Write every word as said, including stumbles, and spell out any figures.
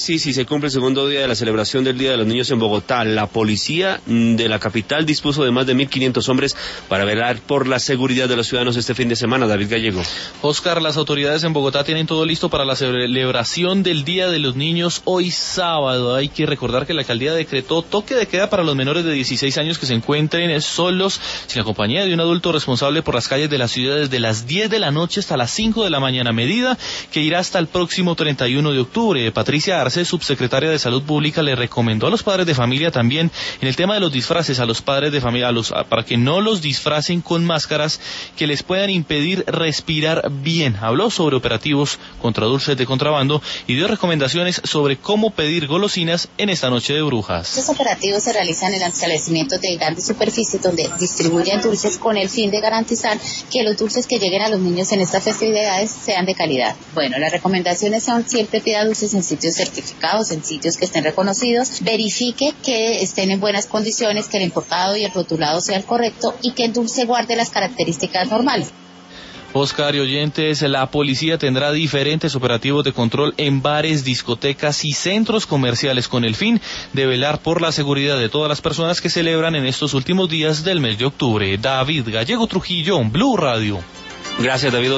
Sí, sí, se cumple el segundo día de la celebración del Día de los Niños en Bogotá. La policía de la capital dispuso de más de mil quinientos hombres para velar por la seguridad de los ciudadanos este fin de semana. David Gallego. Oscar, las autoridades en Bogotá tienen todo listo para la celebración del Día de los Niños hoy sábado. Hay que recordar que la alcaldía decretó toque de queda para los menores de dieciséis años que se encuentren solos, sin la compañía de un adulto responsable por las calles de la ciudad desde las diez de la noche hasta las cinco de la mañana, medida que irá hasta el próximo treinta y uno de octubre. Patricia Arce, subsecretaria de Salud Pública, le recomendó a los padres de familia también en el tema de los disfraces a los padres de familia a los, para que no los disfracen con máscaras que les puedan impedir respirar bien. Habló sobre operativos contra dulces de contrabando y dio recomendaciones sobre cómo pedir golosinas en esta noche de brujas. Estos operativos se realizan en establecimientos de grandes superficies donde distribuyen dulces con el fin de garantizar que los dulces que lleguen a los niños en estas festividades sean de calidad. Bueno, las recomendaciones son: siempre pida dulces en sitios certificados, en sitios que estén reconocidos, verifique que estén en buenas condiciones, que el importado y el rotulado sea el correcto y que el dulce guarde las características normales. Oscar y oyentes, la policía tendrá diferentes operativos de control en bares, discotecas y centros comerciales con el fin de velar por la seguridad de todas las personas que celebran en estos últimos días del mes de octubre. David Gallego Trujillo, Blue Radio. Gracias, David.